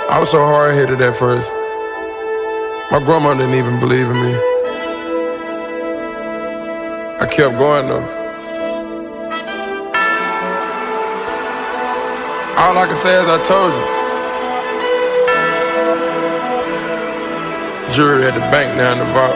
I was so hard-headed at first. My grandma didn't even believe in me. I kept going though. All I can say is I told you. Jury at the bank now in the vault.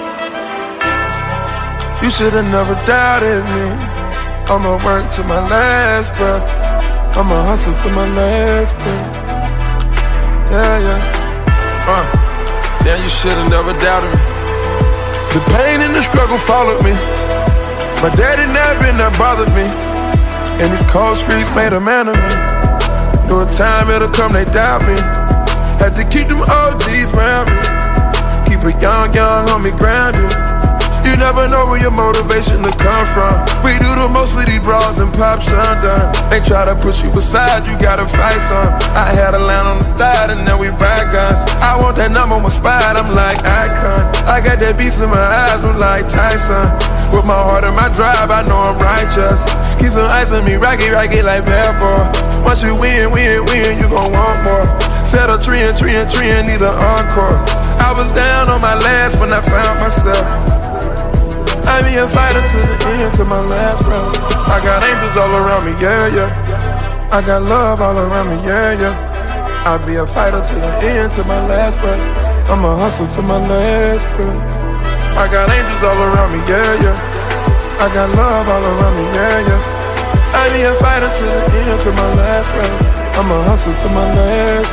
You should've never doubted me. I'ma work to my last breath. I'ma hustle to my last breath. Yeah. Damn, you should've never doubted me. The pain and the struggle followed me. My daddy never been that bothered me. And these cold streets made a man of me. Knew a time it'll come, they doubt me. Had to keep them OGs around me. Keep a young homie grounded. You never know where your motivation to come from. We do the most with these bras and pop shundun. They try to push you aside, you gotta fight some. I had a line on the thigh and now we buy guns. I want that number one spot, I'm like Icon. I got that beast in my eyes, I'm like Tyson. With my heart and my drive, I know I'm righteous. Keep some ice on me, rocky like bad boy. Once you win, you gon' want more. Set a tree and need an encore. I was down on my last when I found myself. I be a fighter to the end, to my last breath. I got angels all around me, yeah. I got love all around me, yeah. I be a fighter to the end, to my last breath. I'ma hustle to my last breath. I got angels all around me, yeah. I got love all around me, yeah. I be a fighter to the end, to my last breath. I'ma hustle to my last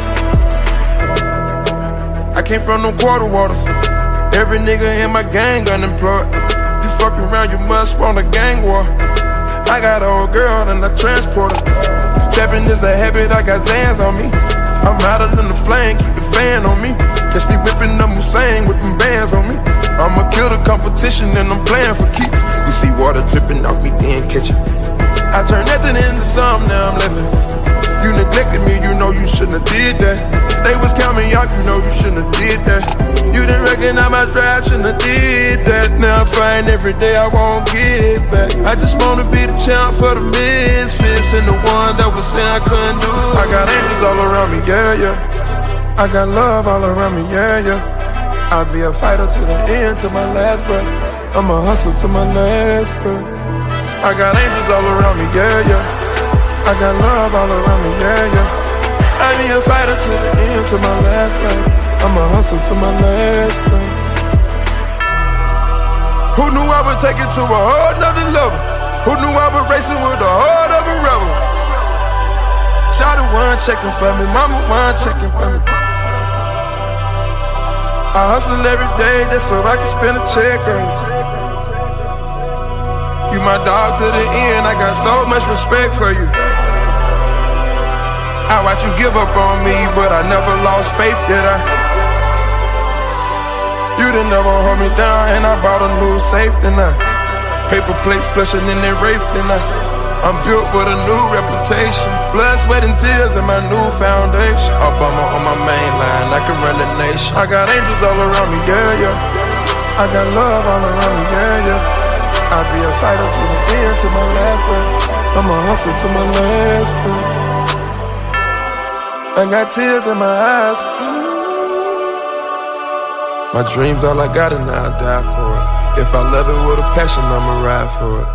breath. I came from them quarter waters. Every nigga in my gang unemployed. You fuck around, you must want a gang war. I got an old girl and I transport her. Trapping is a habit, I got Zans on me. I'm hotter than the flame, keep the fan on me. Catch me whipping up Hussein with them bands on me. I'ma kill the competition and I'm playing for keeps. You see water dripping off me, then catch it. I turned nothing into something, now I'm living. You neglected me, you know you shouldn't have did that. They was counting me out, you know you shouldn't have did that. You didn't recognize my drive, shouldn't have did that. Now I find every day I won't get it back. I just wanna be the champ for the misfits and the one that was saying I couldn't do it. I got angels all around me, yeah. I got love all around me, yeah. I'll be a fighter to the end, to my last breath. I'ma hustle to my last breath. I got angels all around me, yeah. I got love all around me, yeah. I be a fighter to the end, to my last breath. I'ma hustle to my last breath. Who knew I would take it to a whole nother level? Who knew I was racing with the heart of a rebel? Shawty one checking for me, mama one checking for me. I hustle every day just so I can spend a check on you. You my dog to the end, I got so much respect for you. I watch you give up on me, but I never lost faith, did I? You didn't never hold me down, and I bought a new safe, didn't I? Paper plates flushing in their rafe, didn't I? I'm built with a new reputation. Blood, sweat, and tears in my new foundation. Obama on my main line, I can run the nation. I got angels all around me, yeah. I got love all around me, yeah. I'll be a fighter to the end, to my last breath. I'ma hustle to my last breath. I got tears in my eyes. My dreams all I got and I'll die for it. If I love it with a passion, I'ma ride for it.